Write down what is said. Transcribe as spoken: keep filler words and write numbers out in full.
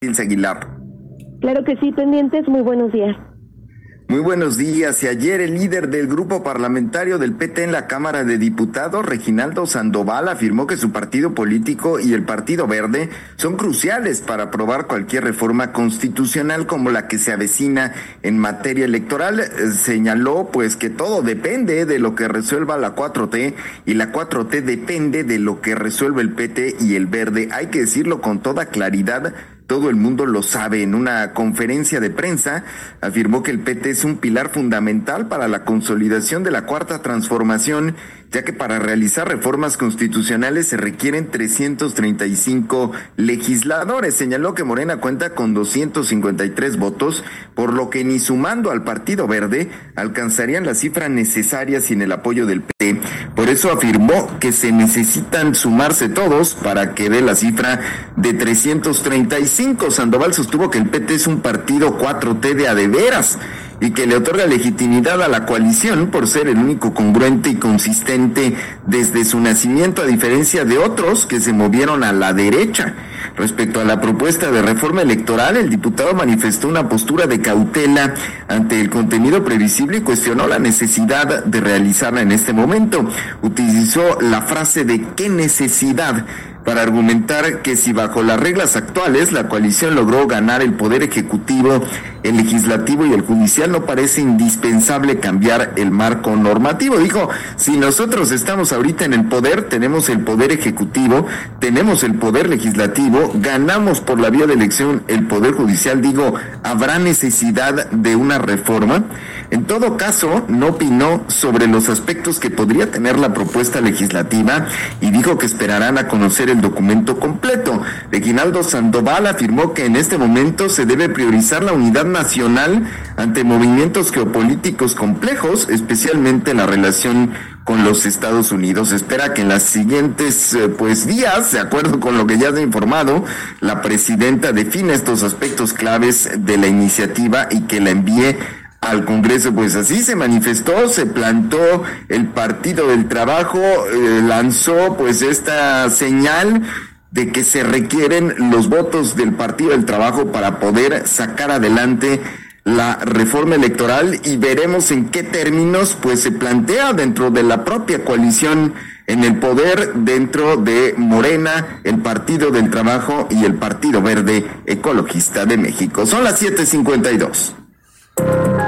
Ilse Aguilar. Claro que sí, pendientes, muy buenos días. Muy buenos días. Y ayer el líder del grupo parlamentario del P T en la Cámara de Diputados, Reginaldo Sandoval, afirmó que su partido político y el Partido Verde son cruciales para aprobar cualquier reforma constitucional como la que se avecina en materia electoral. Eh, señaló pues que todo depende de lo que resuelva la cuatro T y la cuatro T depende de lo que resuelva el P T y el Verde. Hay que decirlo con toda claridad. Todo el mundo lo sabe. En una conferencia de prensa afirmó que el P T es un pilar fundamental para la consolidación de la cuarta transformación, ya que para realizar reformas constitucionales se requieren trescientos treinta y cinco legisladores. Señaló que Morena cuenta con doscientos cincuenta y tres votos, por lo que ni sumando al Partido Verde alcanzarían la cifra necesaria sin el apoyo del P T. Por eso afirmó que se necesitan sumarse todos para que dé la cifra de trescientos treinta y cinco. Sandoval sostuvo que el P T es un partido cuatro T de a de veras y que le otorga legitimidad a la coalición por ser el único congruente y consistente desde su nacimiento, a diferencia de otros que se movieron a la derecha. Respecto a la propuesta de reforma electoral, el diputado manifestó una postura de cautela ante el contenido previsible y cuestionó la necesidad de realizarla en este momento. Utilizó la frase de ¿qué necesidad?, para argumentar que si bajo las reglas actuales la coalición logró ganar el poder ejecutivo, el legislativo y el judicial, no parece indispensable cambiar el marco normativo. Dijo, si nosotros estamos ahorita en el poder, tenemos el poder ejecutivo, tenemos el poder legislativo, ganamos por la vía de elección el poder judicial, digo, ¿habrá necesidad de una reforma? En todo caso, no opinó sobre los aspectos que podría tener la propuesta legislativa y dijo que esperarán a conocer el documento completo. Reginaldo Sandoval afirmó que en este momento se debe priorizar la unidad nacional ante movimientos geopolíticos complejos, especialmente la relación con los Estados Unidos. Espera que en las siguientes eh, pues días, de acuerdo con lo que ya se ha informado, la presidenta define estos aspectos claves de la iniciativa y que la envíe al Congreso. Pues así se manifestó, se plantó el Partido del Trabajo, eh, lanzó pues esta señal de que se requieren los votos del Partido del Trabajo para poder sacar adelante la reforma electoral, y veremos en qué términos pues se plantea dentro de la propia coalición en el poder, dentro de Morena, el Partido del Trabajo y el Partido Verde Ecologista de México. Son las siete cincuenta y dos.